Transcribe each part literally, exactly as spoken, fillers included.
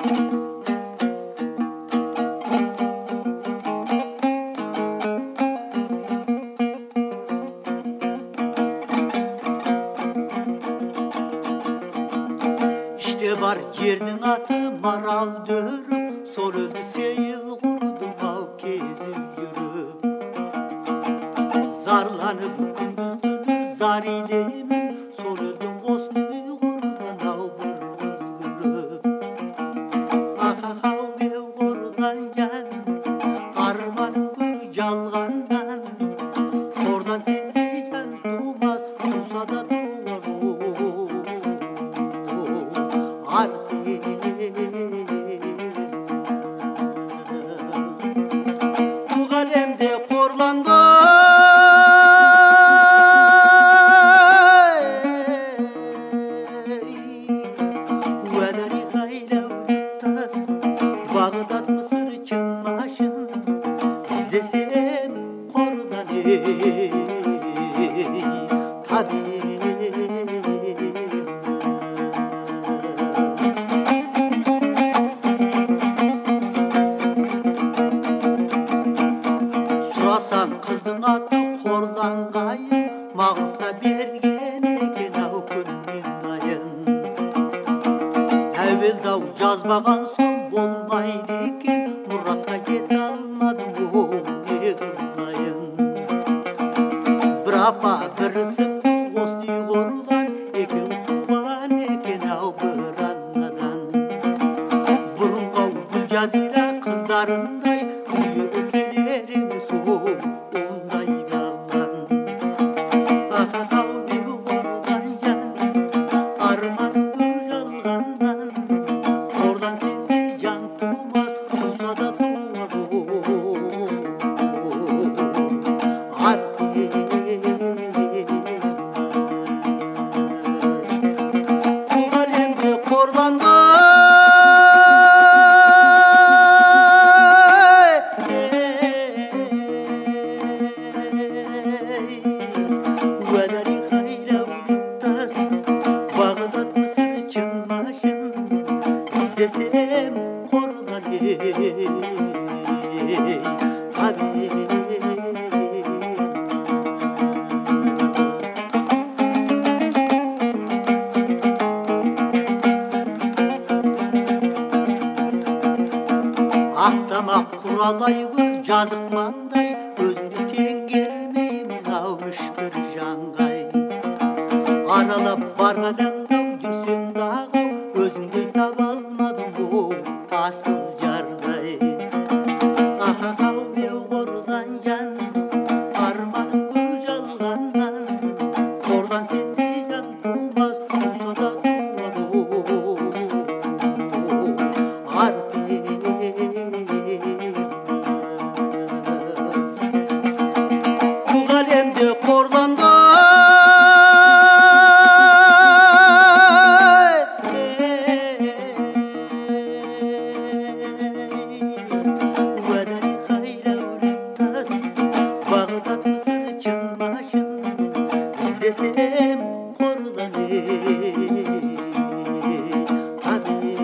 İşte var yerдің аты марал дөріп, сол өзі сейіл құрдым ау кезіп жүріп. Зарланып күндіз түні зар илеймін, сол өздің қосны құрдан ау бір күлгіріп. Ахахау беу құрдан жан, арманым көп жалғаннан, ордан сендей жан тумас, туса да туар Bu kalemde korlandı Uveleri kayla unuttaz Bağdat Mısır çınlaşın İzlesem kordan ey Tabii Kыздың аты қорланғайын, мағыпта берген екен ау күннен айын. Әуелдау жазбаған соң болмайды екен, мұратқа жете алмадым оу не қылайын. Бір апа бір сіңді осыны қорған, екеуі туған екен ау бір анадан. Бұрынғы Гүлжазира қыздарындай күйі келер емес оу. İzlesem kordan ey tabii. Ақтамақ құралай көз жазық маңдай, өзіңді теңгермеймін ау үш-бір жаңғай. Аралап барғанымда жүрсем дағы, өзіңді таба алмадым оу асыл жардай. Ахахау беу қорған жан, арманым көп жалғаннан, қордан сендей жан тумас, туса да туар оу Bu kalemde korlandı Bağdat Mısır çınlaşın İzlesem kordan ey tabii.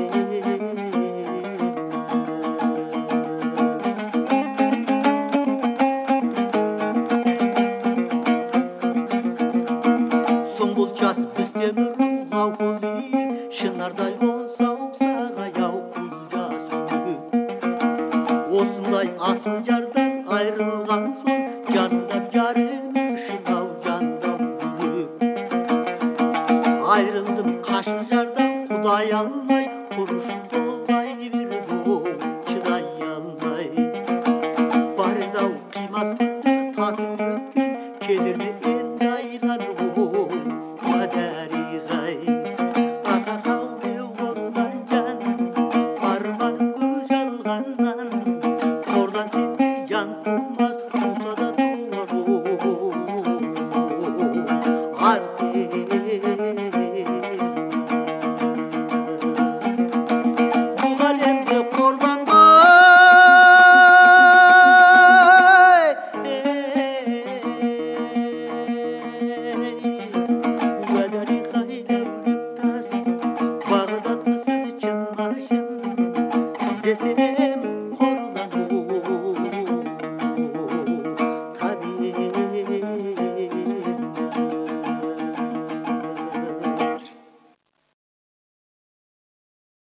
Соңғыл жас бізде бұрын лауқылы шынардай болса сағаяу күл жасы. Осындай асыл жардан айрылған соң жанымдан жарым үшін ау жандам жүрек. Айрылдым қашық жардан құдай алмай, құрышым толмай берді оу шыдай алмай. Бар еді ау қимас күндер татып өткен, келер ме енді айланып оу уәдәриғай. Ахахау беу қорған жан, арманым көп жалғаннан, ордан сендей жан тумас, туса desene